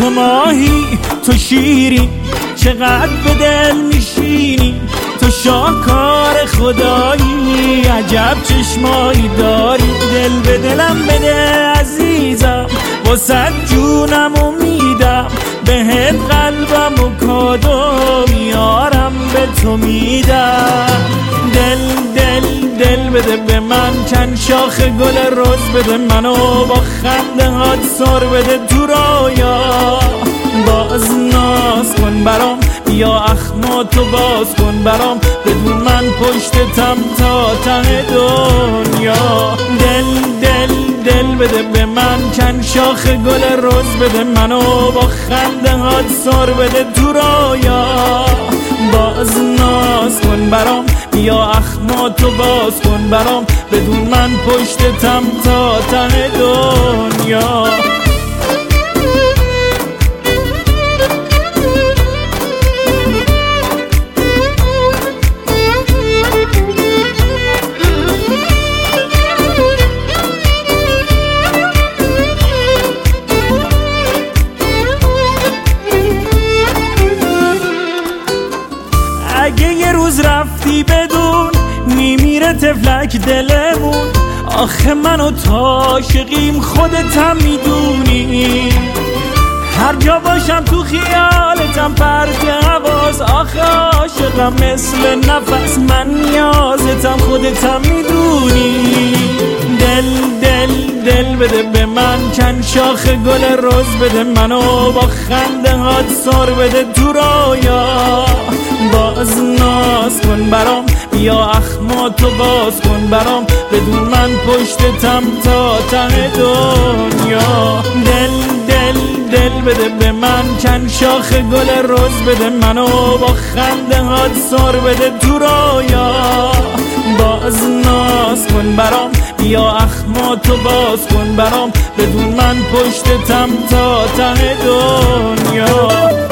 تو ماهی تو شیرین چقدر به دل میشینی، تو شاهکار خدایی عجب چشمایی داری. دل به دلم بده عزیزم واسه جونمو میدم، بهت قلبمو کادو میارم به تو میدم. دل بده به من چند شاخ گل رز بده، منو با خنده هات سر بده تو رویا. باز ناز کن برام بیا اخماتو باز کن برام، بدون من پشتتم تا ته دنیا. دل بده به من چند شاخ گل رز بده، منو با خنده هات سر بده تو رویا. باز ناز کن برام بیا اخماتو باز کن برام، بدون من پشتتم تا ته دنیا. اگه یه روز رفتی بدون میمیره تفلک دلمون، آخه من و تو عاشقیم خودتم میدونی. هر جا باشم تو خیالتم پرت حواس، آخه عاشقم مثل نفس من نیازتم خودتم میدونی. دل بده به من چند شاخ گل رز بده، منو با خنده هات سر بده تو رویا. باز ناز کن برام بیا اخماتو باز کن برام، بدون من پشتتم تا ته دنیا. دل بده به من چند شاخ گل رز بده، منو با خنده هات سر بده تو رویا. باز ناز کن برام بیا اخماتو باز کن برام، بدون من پشتتم تا ته دنیا.